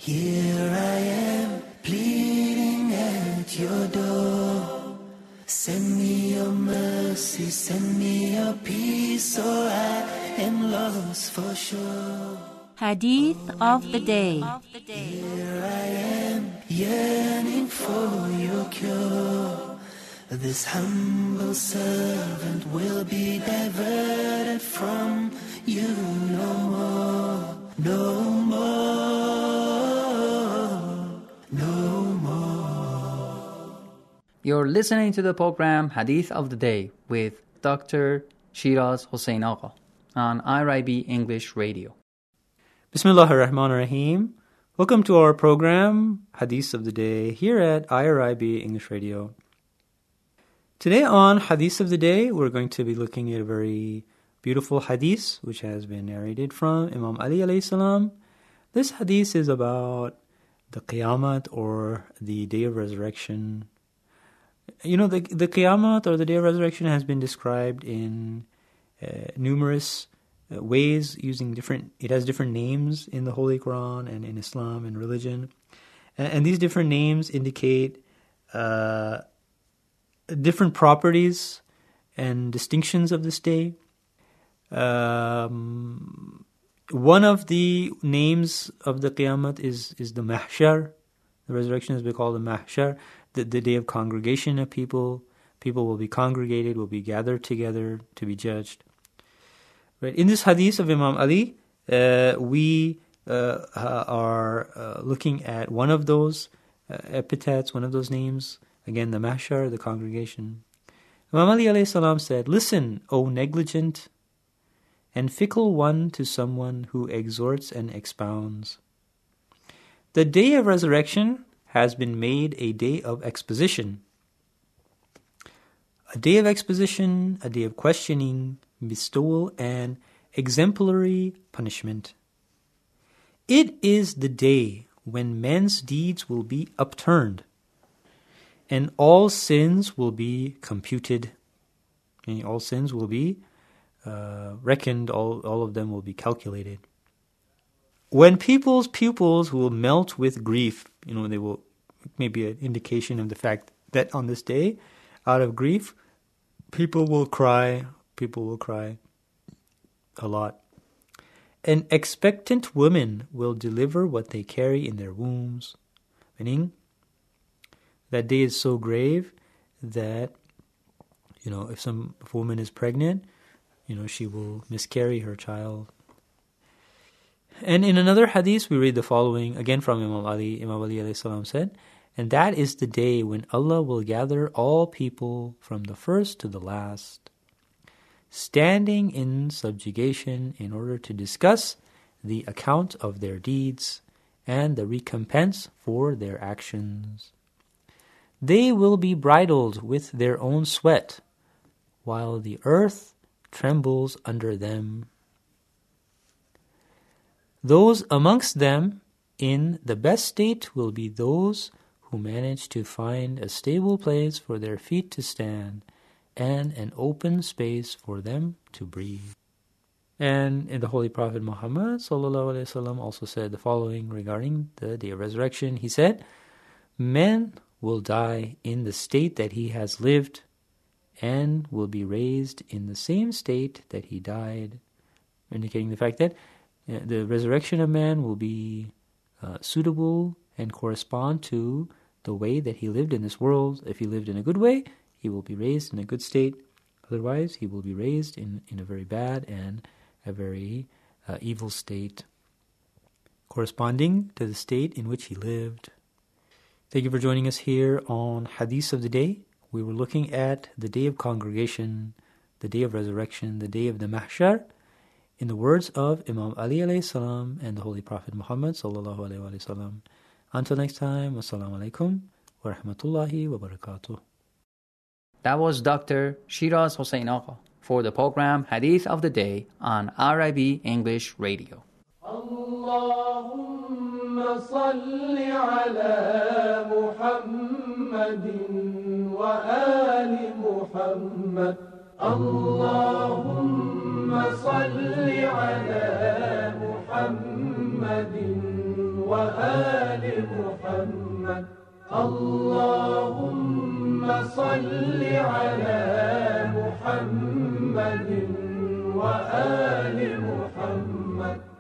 Here I am, pleading at your door. Send me your mercy, send me your peace, or I am lost for sure. Hadith of the Day. Here I am, yearning for your cure. This humble servant will be diverted from you no more, no more, no more. You're listening to the program Hadith of the Day with Dr. Shiraz Hossein Agha on IRIB English Radio. Bismillahir Rahmanir Rahim. Welcome to our program Hadith of the Day here at IRIB English Radio. Today on Hadith of the Day, we're going to be looking at a very beautiful hadith which has been narrated from Imam Ali alayhi salam. This hadith is about the Qiyamah or the Day of Resurrection. You know, the Qiyamah or the Day of Resurrection has been described in numerous ways it has different names in the Holy Quran and in Islam and religion. And these different names indicate different properties and distinctions of this day. One of the names of the Qiyamah is the Mahshar. The resurrection has been called the Mahshar, the day of congregation of people. People will be congregated, will be gathered together to be judged. Right. In this hadith of Imam Ali, we are looking at one of those epithets, one of those names. Again, the Mahshar, the congregation. Imam Ali alayhi salam said, "Listen, O negligent and fickle one to someone who exhorts and expounds. The day of resurrection has been made a day of exposition. A day of exposition, a day of questioning, bestowal, and exemplary punishment. It is the day when men's deeds will be upturned, and all sins will be computed." And all sins will be reckoned, all of them will be calculated. When people's pupils will melt with grief, they will, maybe an indication of the fact that on this day, out of grief, people will cry a lot. And expectant women will deliver what they carry in their wombs. Meaning, that day is so grave that, if a woman is pregnant, she will miscarry her child. And in another hadith, we read the following, again from Imam Ali. Imam Ali alayhi salam said, "And that is the day when Allah will gather all people from the first to the last, standing in subjugation in order to discuss the account of their deeds and the recompense for their actions. They will be bridled with their own sweat, while the earth trembles under them. Those amongst them in the best state will be those who manage to find a stable place for their feet to stand and an open space for them to breathe." And in the Holy Prophet Muhammad ﷺ also said the following regarding the Day of Resurrection. He said, "Men will die in the state that he has lived and will be raised in the same state that he died," indicating the fact that the resurrection of man will be suitable and correspond to the way that he lived in this world. If he lived in a good way, he will be raised in a good state. Otherwise, he will be raised in a very bad and a very evil state, corresponding to the state in which he lived. Thank you for joining us here on Hadith of the Day. We were looking at the day of congregation, the day of resurrection, the day of the Mahshar, in the words of Imam Ali alayhi salam and the Holy Prophet Muhammad sallallahu alayhi wa sallam. Until next time, wassalamu alaikum wa rahmatullahi wa barakatuh. That was Dr. Shiraz Hossein Agha for the program Hadith of the Day on IRIB English Radio. Allahumma salli ala Muhammadin wa ali Muhammad. Allahumma salli ala Muhammadin وآل محمد. اللهم صل على محمد وآل محمد.